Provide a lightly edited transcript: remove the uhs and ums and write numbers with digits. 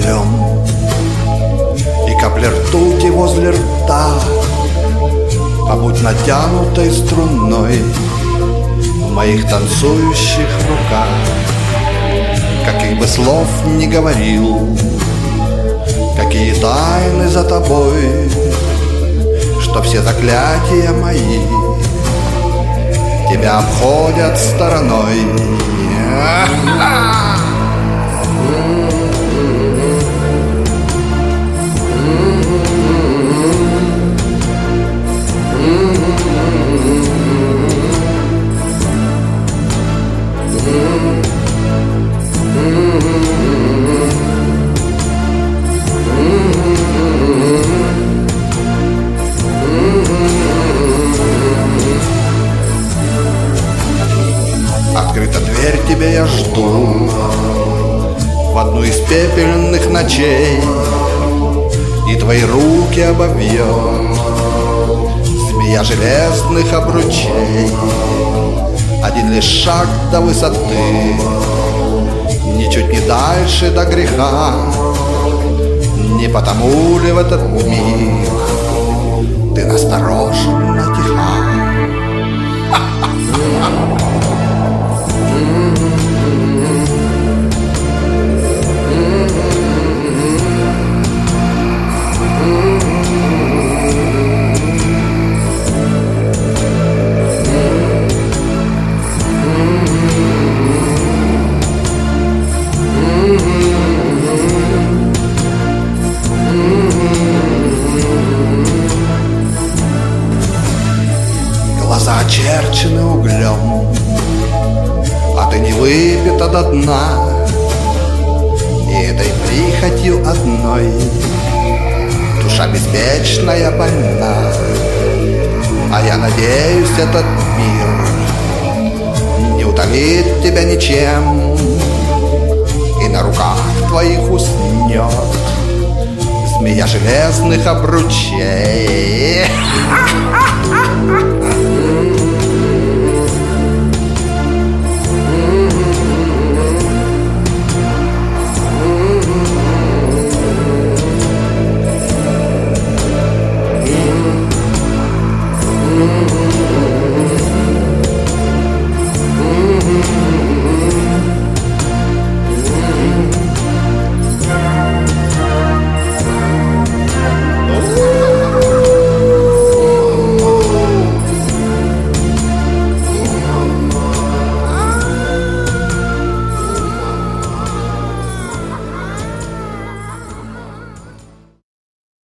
углем, и капля ртути возле рта. Побудь натянутой струной в моих танцующих руках. Каких бы слов ни говорил, какие тайны за тобой, что все заклятия мои тебя обходят стороной. Открыта дверь, тебе я жду в одну из пепельных ночей, и твои руки обовьет змея железных обручей. Один лишь шаг до высоты, ничуть не дальше до греха. Не потому ли в этот миг ты настороженно тиха? Глаза очерчены углем, а ты не выпита до дна. И этой прихотью одной душа беспечная больна. А я надеюсь, этот мир не утомит тебя ничем, и на руках твоих уснет змея железных обручей.